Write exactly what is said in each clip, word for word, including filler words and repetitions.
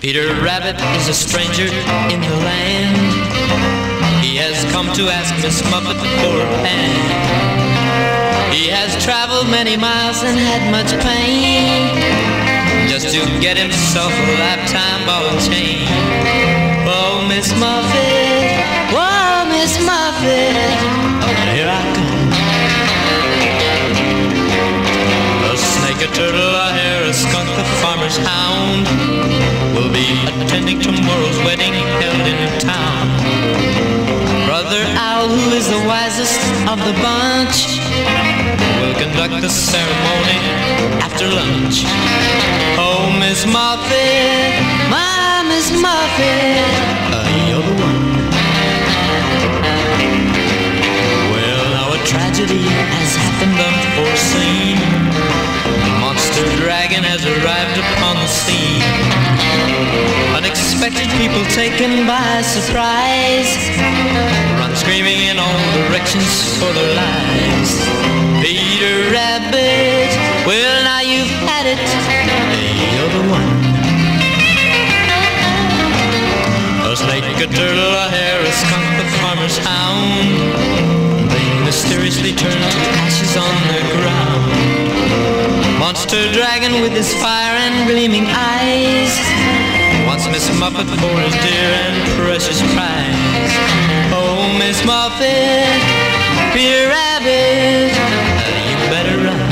Peter Rabbit is a stranger in the land. He has come to ask Miss Muffet for a hand. He has traveled many miles and had much pain just to get himself a lifetime ball and chain. Oh, Miss Muffet, whoa, Miss Muffet, here I come. A snake, a turtle, a hare, a skunk, a farmer's hound will be attending tomorrow's wedding held in town. Brother Owl, who is the wisest of the bunch, will conduct the ceremony after lunch. Oh, Miss Muffet, my Miss Muffet, uh, you're the one. Well, now a tragedy has happened unforeseen. The monster dragon has arrived upon the scene. Unexpected people taken by surprise run screaming in all directions for their lives. Peter Rabbit, well, now you've had it, you're the one. A snake, a turtle, a hare, a skunk, a farmer's hound, they mysteriously turn to ashes on the ground. Monster dragon with his fire and gleaming eyes wants Miss Muffet for his dear and precious prize. Oh, Miss Muffet, Peter Rabbit, you better run.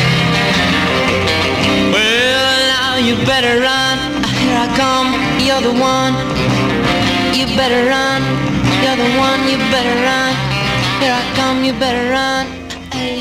Well, now you better run. Here I come, you're the one. You better run, you're the one. You better run. Here I come, you better run. Hey.